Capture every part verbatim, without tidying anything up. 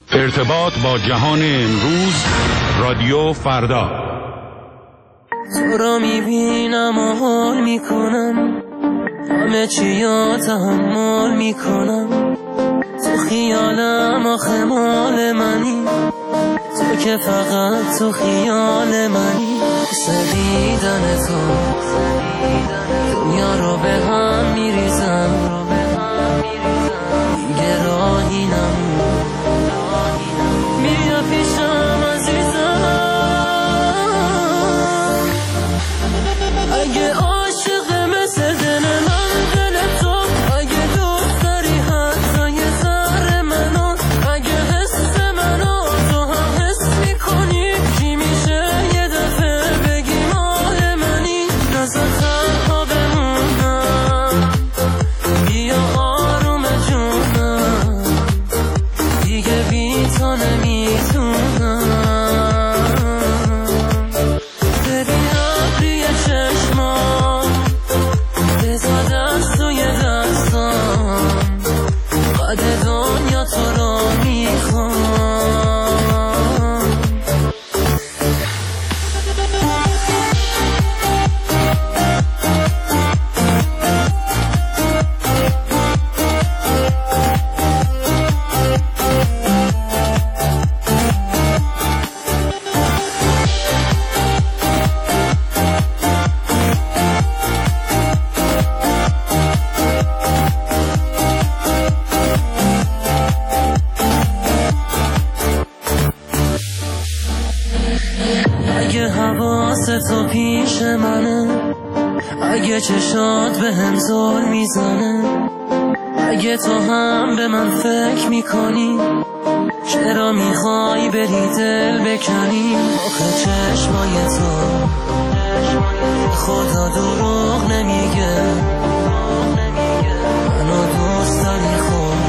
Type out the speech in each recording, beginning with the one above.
ارتباط با جهان امروز، رادیو فردا. تو را میبینم و حال میکنم، همه چی را تحمل میکنم. تو خیالم آخه مال منی، تو که فقط تو خیال منی. سدیدن تو دنیا رو به هم میریزم، دیگه راهی نمون، بیا پیشم عزیزم. اگه عاشق مثل دل من دل تو، اگه دوست داری حتی یه ذره منو، اگه حس منو تو هم حس میکنی، چی میشه یه دفعه بگی مال منی. نزد تنها بمونم، بیا آروم جونم، دیگه بی تو نمیتونم. ببین ابری چشمام بزا دست توی دستام، قد دنیا تو رو میخوام. اگه حواست تو پیش منه، اگه چشات به هم زل میزنه، اگه تو هم به من فکر میکنی، چرا میخوای بری دل بکنی؟ آخه چشمای تو خدا دروغ نمیگه، منو دوست داری خود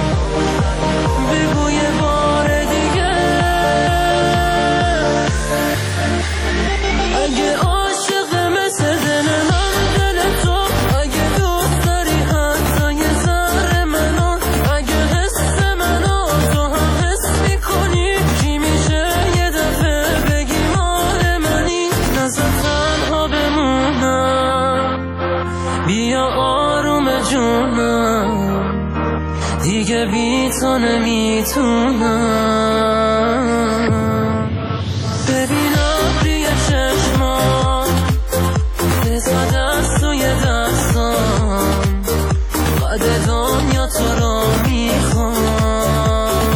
بگو یه بار دیگه. اگه عاشق مثل دل من دل تو، اگه دوست داری حتی یه ذره منو، اگه حس منو تو هم حس میکنی، چی میشه یه دفعه بگی مال منی. نزد تنها بمونم، بیا آروم جونم، دیگه بی تو نمیتونم. ببین ابری چشمام بزا دست توی دستام، قد دنیا تو رو میخوام.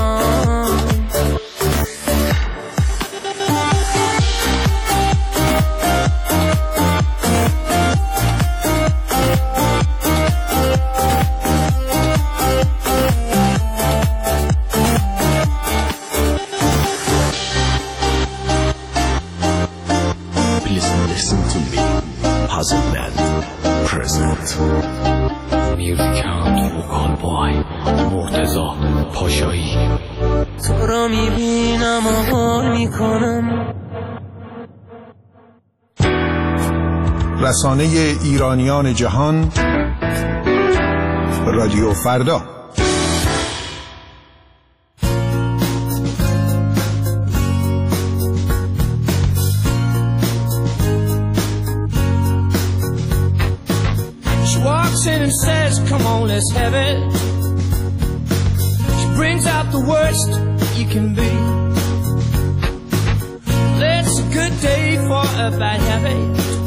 تو را میبینم و حال میکنم. رسانه ایرانیان جهان، رادیو فردا. She walks in and says, come on, let's have it. She brings out the worst you can be. It's a good day for a bad habit.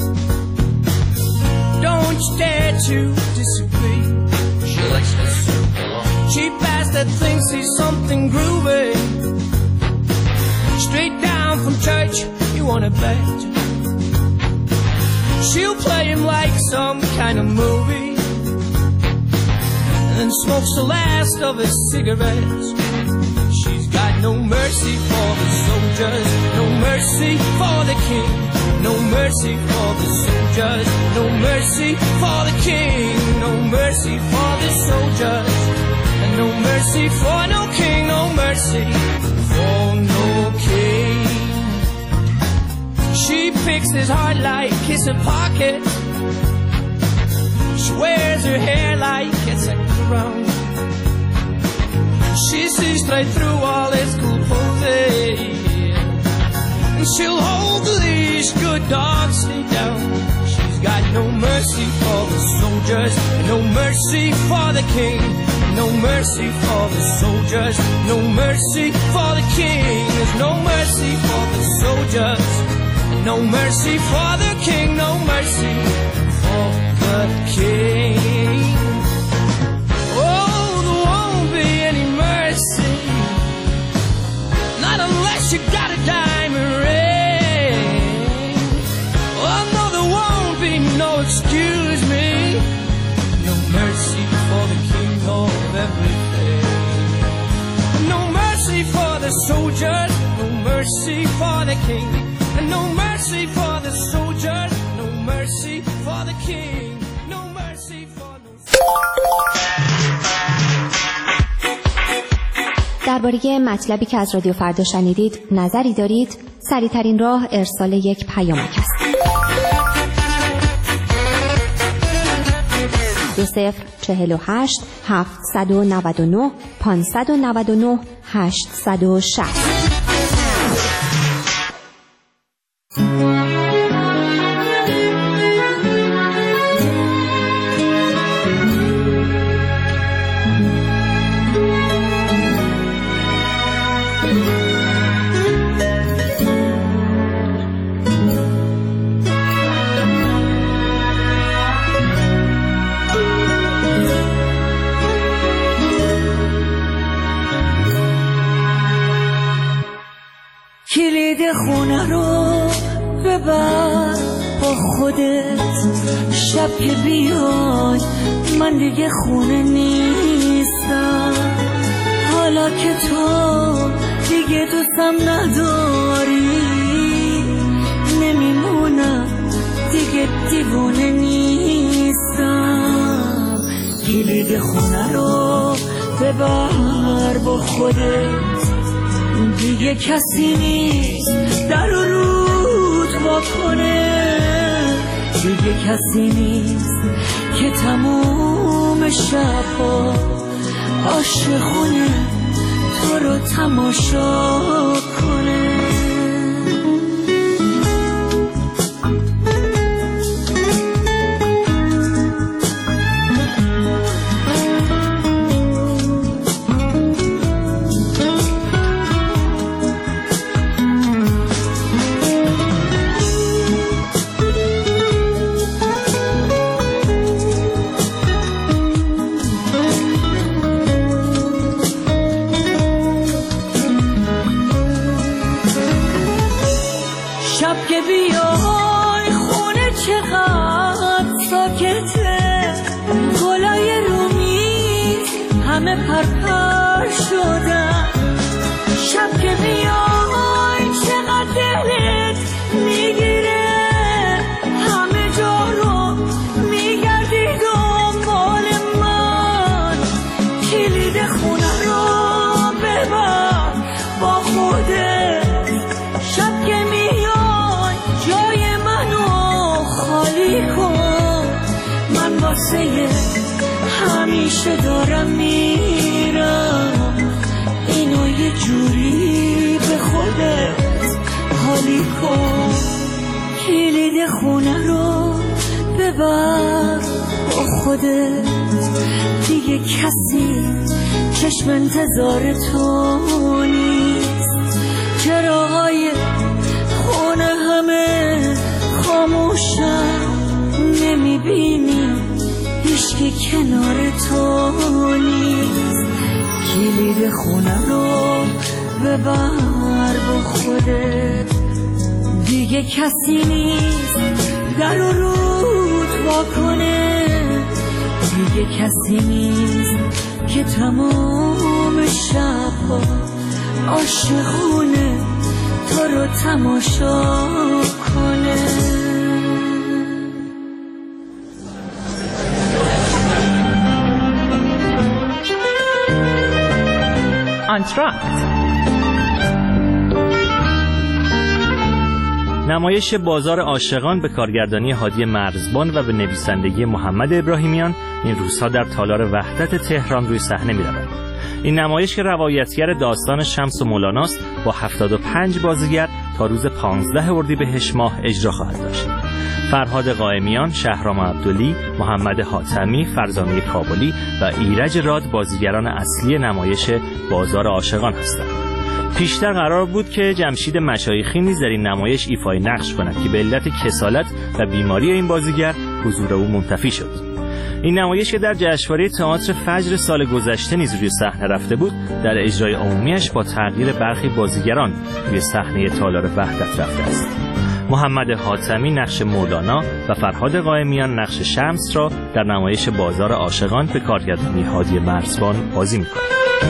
Don't you dare to disagree. She likes to circle on. Cheap ass that thinks he's something groovy. Straight down from church, you wanna bet. She'll play him like some kind of movie, and then smokes the last of his cigarettes. She's got no mercy for the soldiers, no mercy for the king, no mercy for the soldiers, no mercy for the king, no mercy for the soldiers, and no mercy for no king, no mercy for no king. She picks his heart like it's a pocket. She wears her hair like it's a crown. She sees straight through all his cool poses. And she'll hold the leash, good dog, stay down. She's got no mercy for the soldiers, no mercy for the king. No mercy for the soldiers, no mercy for the king. There's no mercy for the soldiers, no mercy for the king. No mercy for the king. Oh, there won't be any mercy, not unless you got a diamond ring. Oh no, there won't be no excuse me. No mercy for the king of everything. No mercy for the soldiers, no mercy for the king. And no mercy for the soldiers, no mercy for the king. No mercy for the... درباره مطلبی که از رادیو فردا شنیدید نظری دارید؟ سریع‌ترین راه ارسال یک پیامک است. دو صفر چهل و هشت هفتصد و نود و نه پانصد و نود و نه هشتصد و شصت. کلید خونه رو ببر با خودت، شب که بیای من دیگه خونه نیستم. حالا که تو دیگه دوستم نداری نمیمونم، دیگه دیوونه نیستم. کلید خونه رو ببر با خودت، دیگه کسی نیست در و رود وا کنه. دیگه کسی نیست که تموم شبها عاشقونه تو رو تماشا کنه. شب که بیای خونه چقدر ساکته، گلای رومیز همه پرپر شدن. شب که بیای چقدر دلت میگیره، همه جا رو میگردی دنبال من. کلید خونه رو ببر با خودت، شب که میای جای منو خالی کن. من واسه همیشه دارم میرم، اینو یه جوری به خودت حالی کن. کلید خونه رو ببر با خودت، دیگه کسی چشم انتظار تو نیست. چراغای خونه همه خاموشن، نمیبینی هیچکی کنار تو نیست. کلید خونه رو ببر با خودت، دیگه کسی نیست در و رود وا کنه. دیگه کسی نیست که تمام شبها عاشقونه تو رو تماشا کنه. آنتراکت، نمایش بازار عاشقان به کارگردانی هادی مرزبان و به نویسندگی محمد ابراهیمیان این روزها در تالار وحدت تهران روی صحنه می‌رود. این نمایش که روایتگر داستان شمس و مولاناست با هفتاد و پنج بازیگر تا روز پانزده اردیبهشت ماه اجرا خواهد داشت. فرهاد قائمیان، شهرام عبدلی، محمد حاتمی، فرزانه کابلی و ایرج راد بازیگران اصلی نمایش بازار عاشقان هستند. پیشتر قرار بود که جمشید مشایخی نیز در این نمایش ایفای نقش کند که به علت کسالت و بیماری این بازیگر حضور او منتفی شد. این نمایش که در جشنواره تئاتر فجر سال گذشته نیز روی صحنه رفته بود، در اجرای عمومیش با تغییر برخی بازیگران روی صحنه تالار وحدت رفته است. محمد حاتمی نقش مولانا و فرهاد قائمیان نقش شمس را در نمایش بازار عاشقان به کارگردانی هادی مرزبان بازی می‌کنند.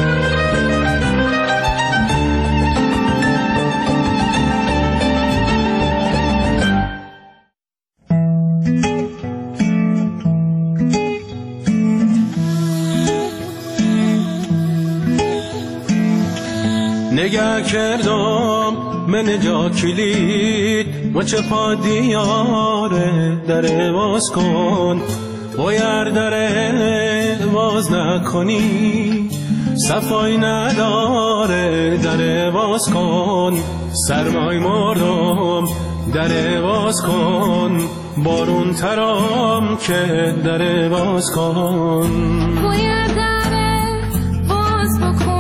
نگه کردم من جا کلید مچه پا دیاره در باز کن بایر در باز نکنی صفای نداره در باز کن سرمای مردم در باز کن بارون ترام که در باز کن باید در باز بکن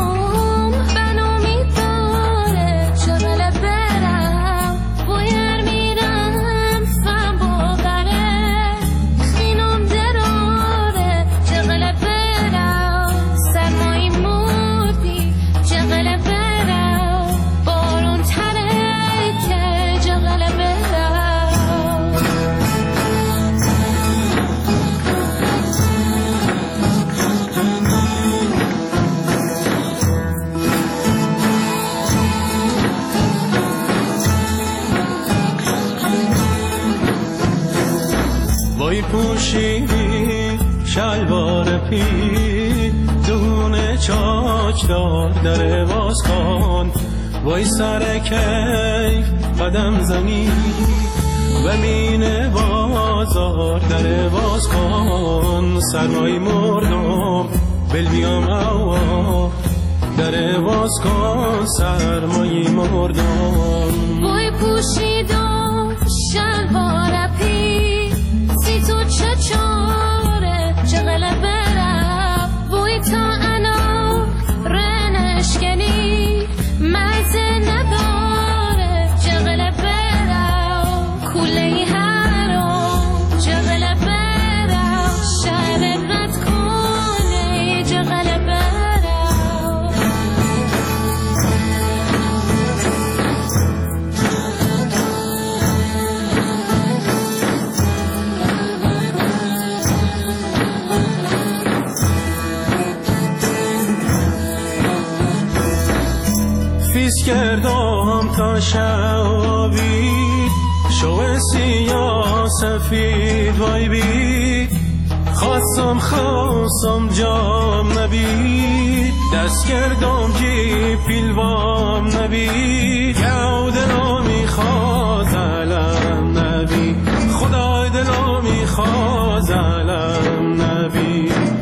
پوشیدی شلوار پی دونه چاک دار در باز کن وای سر کیف قدم زنی و مین بازار در باز کن سرمای مردم بل بیام اوا در باز کن سرمای مردم وای پوشیدم شلوار پی تو چه چاره چقدر برم بوی تا انا رنشکنی مزه نداره چقدر برم کوله هرم چقدر برم شهر رد کنه چقدر برم فیز کردم تا شبی شو سیاه سفید وای بید خواستم خواستم جام نبید دست کردم جی پیلوام نبید یاو دلو میخواز علم نبید خدای دلو میخواز علم نبید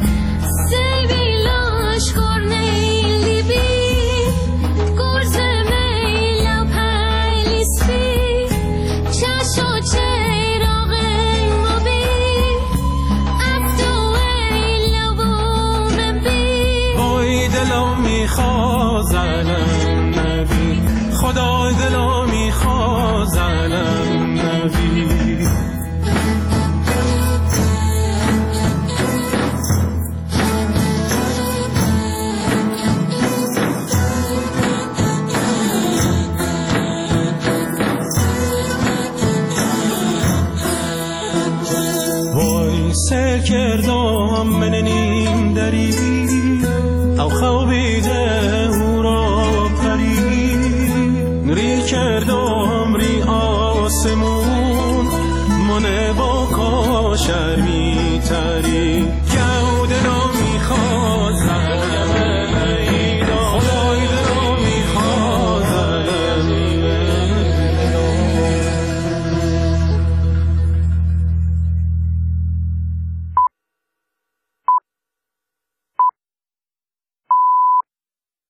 میخواز علم نبی خدای دلو میخواز علم نبی وای سر کردم من نیم دری او خوابیده او را پری ری کردم ری آسمون من با کاشر می تری